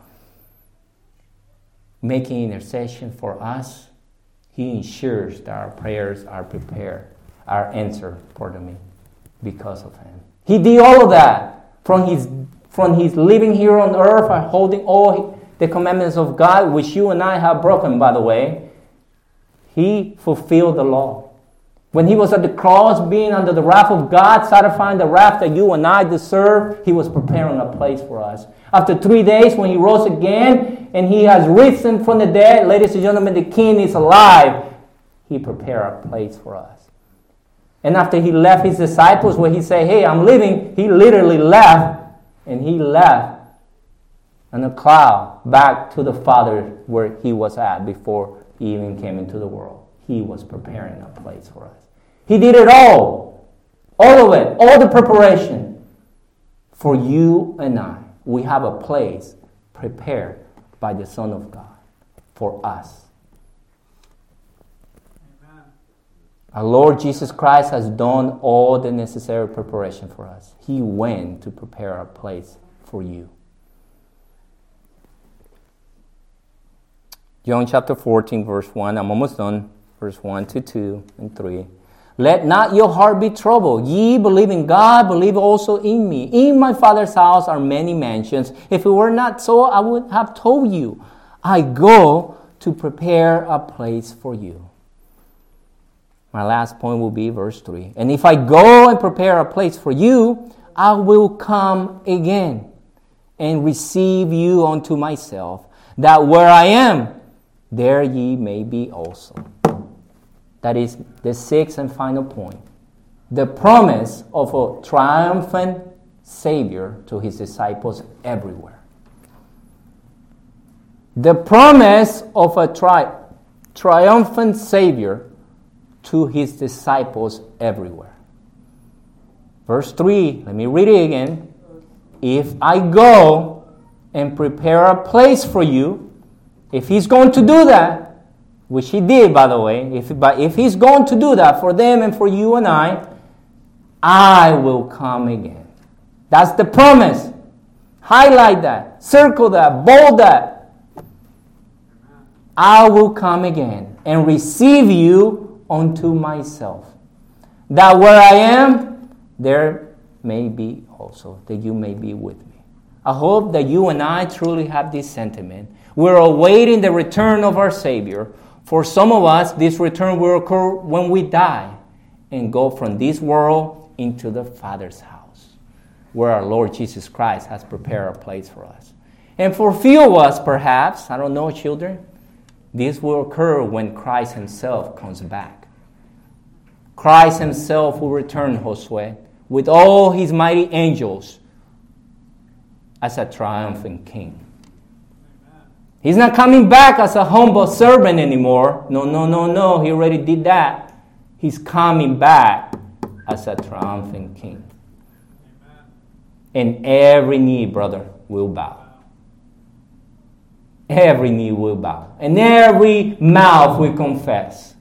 making intercession for us, he ensures that our prayers are prepared, are answered for me because of him. He did all of that from his living here on earth, holding all the commandments of God, which you and I have broken, by the way. He fulfilled the law. When he was at the cross, being under the wrath of God, satisfying the wrath that you and I deserve, he was preparing a place for us. After 3 days, when he rose again, and he has risen from the dead, ladies and gentlemen, the King is alive. He prepared a place for us. And after he left his disciples, where he said, hey, I'm leaving, he literally left, and he left in a cloud back to the Father where he was at before he even came into the world. He was preparing a place for us. He did it all of it, all the preparation for you and I. We have a place prepared by the Son of God for us. Amen. Our Lord Jesus Christ has done all the necessary preparation for us. He went to prepare a place for you. John chapter 14, verse 1. I'm almost done. Verse 1 to 2 and 3. Let not your heart be troubled. Ye believe in God, believe also in me. In my Father's house are many mansions. If it were not so, I would have told you. I go to prepare a place for you. My last point will be verse 3. And if I go and prepare a place for you, I will come again and receive you unto myself, that where I am, there ye may be also. That is the sixth and final point. The promise of a triumphant Savior to his disciples everywhere. The promise of a triumphant Savior to his disciples everywhere. Verse 3, let me read it again. If I go and prepare a place for you, if he's going to do that, which he did, by the way, but if he's going to do that for them and for you and I will come again. That's the promise. Highlight that. Circle that. Bold that. I will come again and receive you unto myself, that where I am, there may be also, that you may be with me. I hope that you and I truly have this sentiment. We're awaiting the return of our Savior. For some of us, this return will occur when we die and go from this world into the Father's house, where our Lord Jesus Christ has prepared a place for us. And for few of us, perhaps, I don't know, children, this will occur when Christ himself comes back. Christ himself will return, Josue, with all his mighty angels as a triumphant king. He's not coming back as a humble servant anymore. No. He already did that. He's coming back as a triumphant king. Amen. And every knee, brother, will bow. Every knee will bow. And every mouth will confess.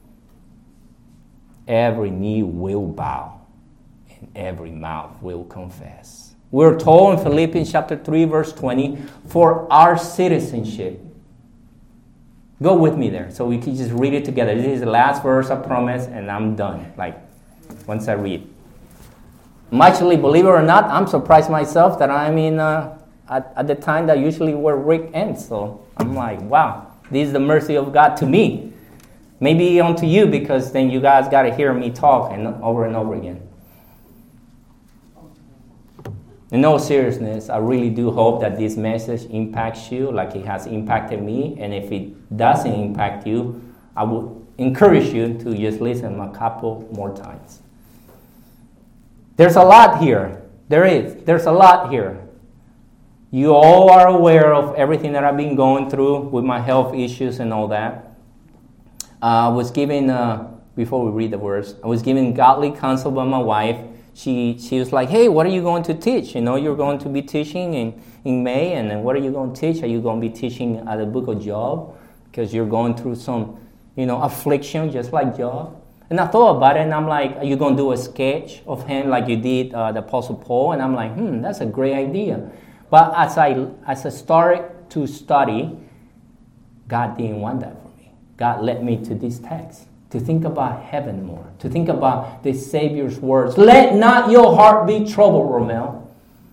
Every knee will bow. And every mouth will confess. We're told in Philippians chapter 3, verse 20, for our citizenship. Go with me there so we can just read it together. This is the last verse, I promise, and I'm done. Once I read. Actually, believe it or not, I'm surprised myself that I'm in at the time that usually where Rick ends. So I'm like, wow, this is the mercy of God to me. Maybe unto you, because then you guys got to hear me talk and over again. In all seriousness, I really do hope that this message impacts you like it has impacted me. And if it doesn't impact you, I would encourage you to just listen a couple more times. There's a lot here. There's a lot here. You all are aware of everything that I've been going through with my health issues and all that. I was given, before we read the words, I was given godly counsel by my wife. She was like, hey, what are you going to teach? You know, you're going to be teaching in May, and then what are you going to teach? Are you going to be teaching at the book of Job? Because you're going through some, affliction just like Job. And I thought about it, and I'm like, are you going to do a sketch of him like you did the Apostle Paul? And I'm like, that's a great idea. But as I started to study, God didn't want that for me. God led me to this text, to think about heaven more, to think about the Savior's words. Let not your heart be troubled, Romel.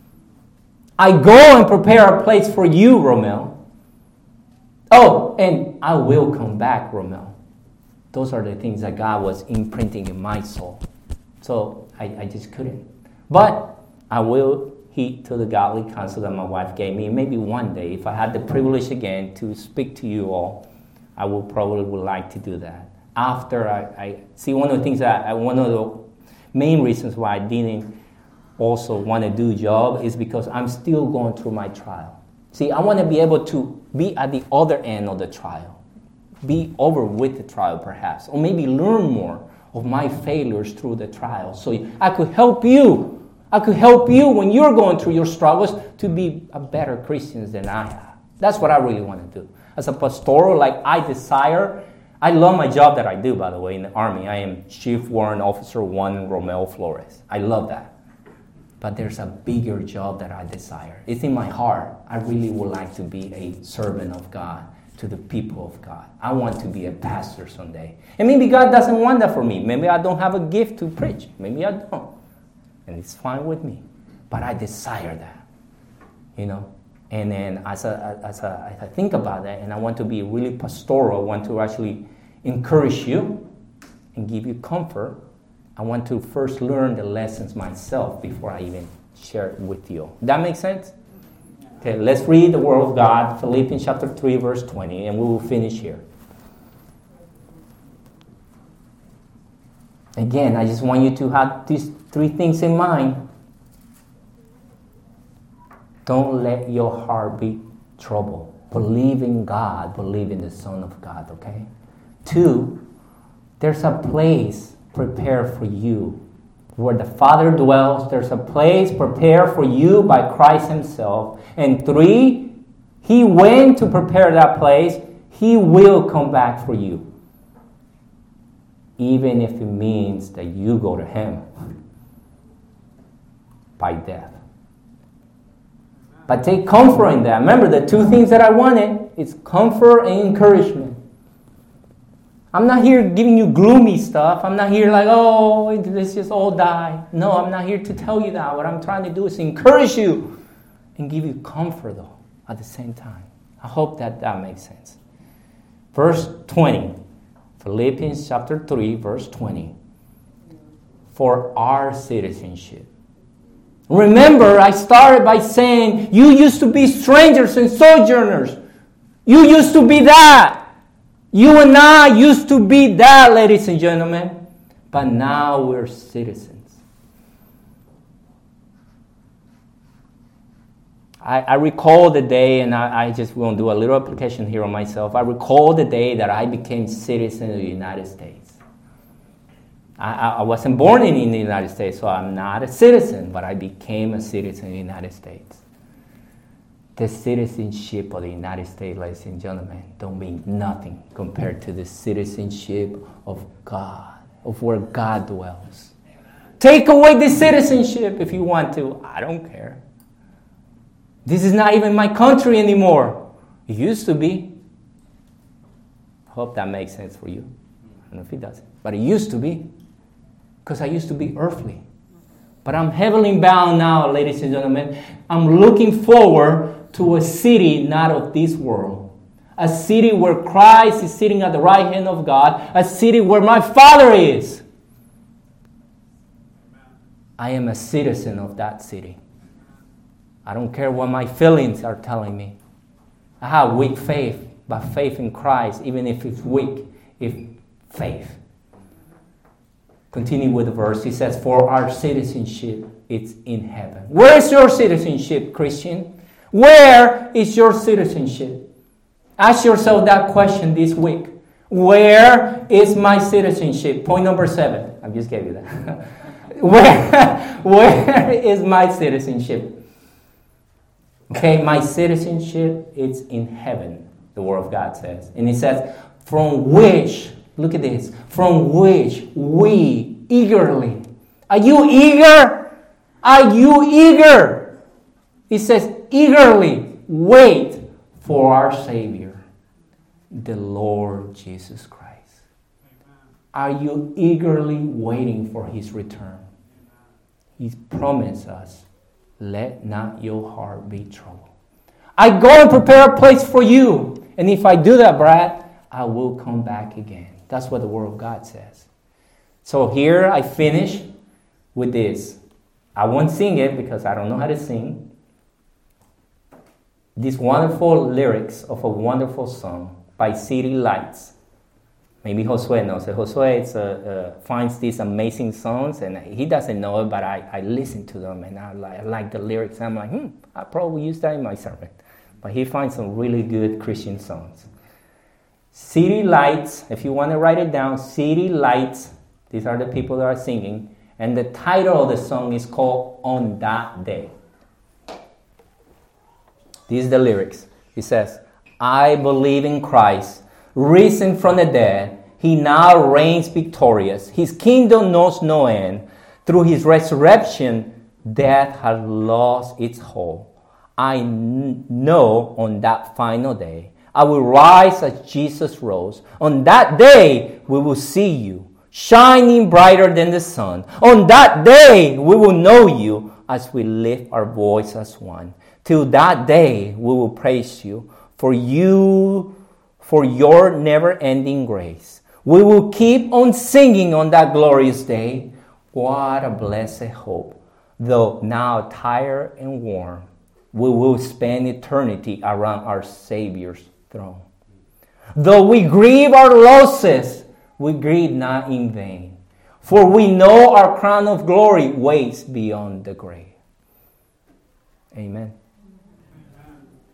I go and prepare a place for you, Romel. Oh, and I will come back, Romel. Those are the things that God was imprinting in my soul. So I just couldn't. But I will heed to the godly counsel that my wife gave me. Maybe one day, if I had the privilege again to speak to you all, I would like to do that. After I see, one of the things one of the main reasons why I didn't also want to do job is because I'm still going through my trial. See, I want to be able to be at the other end of the trial, be over with the trial perhaps, or maybe learn more of my failures through the trial. So I could help you. I could help you when you're going through your struggles to be a better Christian than I am. That's what I really want to do. As a pastoral, I love my job that I do, by the way, in the Army. I am Chief Warrant Officer 1 Romel Flores. I love that. But there's a bigger job that I desire. It's in my heart. I really would like to be a servant of God to the people of God. I want to be a pastor someday. And maybe God doesn't want that for me. Maybe I don't have a gift to preach. Maybe I don't. And it's fine with me. But I desire that. And then as I think about that, and I want to be really pastoral, I want to actually encourage you and give you comfort. I want to first learn the lessons myself before I even share it with you. That makes sense? Okay, let's read the Word of God, Philippians chapter 3, verse 20, and we will finish here. Again, I just want you to have these 3 things in mind. Don't let your heart be troubled. Believe in God. Believe in the Son of God, okay? 2, there's a place prepared for you. Where the Father dwells, there's a place prepared for you by Christ Himself. And 3, He went to prepare that place. He will come back for you. Even if it means that you go to Him by death. But take comfort in that. Remember, the 2 things that I wanted is comfort and encouragement. I'm not here giving you gloomy stuff. I'm not here like, oh, let's just all die. No, I'm not here to tell you that. What I'm trying to do is encourage you and give you comfort, though, at the same time. I hope that makes sense. Verse 20. Philippians chapter 3, verse 20. For our citizenship. Remember, I started by saying, you used to be strangers and sojourners. You used to be that. You and I used to be that, ladies and gentlemen. But now we're citizens. I recall the day, and I just want to do a little application here on myself. I recall the day that I became citizen of the United States. I wasn't born in the United States, so I'm not a citizen, but I became a citizen of the United States. The citizenship of the United States, ladies and gentlemen, don't mean nothing compared to the citizenship of God, of where God dwells. Take away the citizenship if you want to. I don't care. This is not even my country anymore. It used to be. Hope that makes sense for you. I don't know if it doesn't. But it used to be. Because I used to be earthly. But I'm heavenly bound now, ladies and gentlemen. I'm looking forward to a city not of this world. A city where Christ is sitting at the right hand of God. A city where my Father is. I am a citizen of that city. I don't care what my feelings are telling me. I have weak faith, but faith in Christ, even if it's weak, if faith. Continue with the verse. He says, for our citizenship, it's in heaven. Where is your citizenship, Christian? Where is your citizenship? Ask yourself that question this week. Where is my citizenship? Point number 7. I just gave you that. Where is my citizenship? Okay, my citizenship is in heaven, the Word of God says. And it says, from which, look at this, from which we eagerly. Are you eager? Are you eager? It says, eagerly wait for our Savior, the Lord Jesus Christ. Are you eagerly waiting for His return? He promised us, let not your heart be troubled. I go and prepare a place for you. And if I do that, Brad, I will come back again. That's what the Word of God says. So here I finish with this. I won't sing it because I don't know how to sing. These wonderful lyrics of a wonderful song by City Lights. Maybe Josue knows it. Josue finds these amazing songs, and he doesn't know it, but I listen to them, and I like the lyrics. I'm like, I probably use that in my sermon. But he finds some really good Christian songs. City Lights, if you want to write it down, City Lights, these are the people that are singing, and the title of the song is called On That Day. These are the lyrics. It says, I believe in Christ, risen from the dead. He now reigns victorious. His kingdom knows no end. Through His resurrection, death has lost its hold. I know on that final day, I will rise as Jesus rose. On that day, we will see you, shining brighter than the sun. On that day, we will know you as we lift our voice as one. Till that day, we will praise you for your never-ending grace. We will keep on singing on that glorious day. What a blessed hope. Though now tired and worn, we will spend eternity around our Savior's throne. Though we grieve our losses, we grieve not in vain. For we know our crown of glory waits beyond the grave. Amen.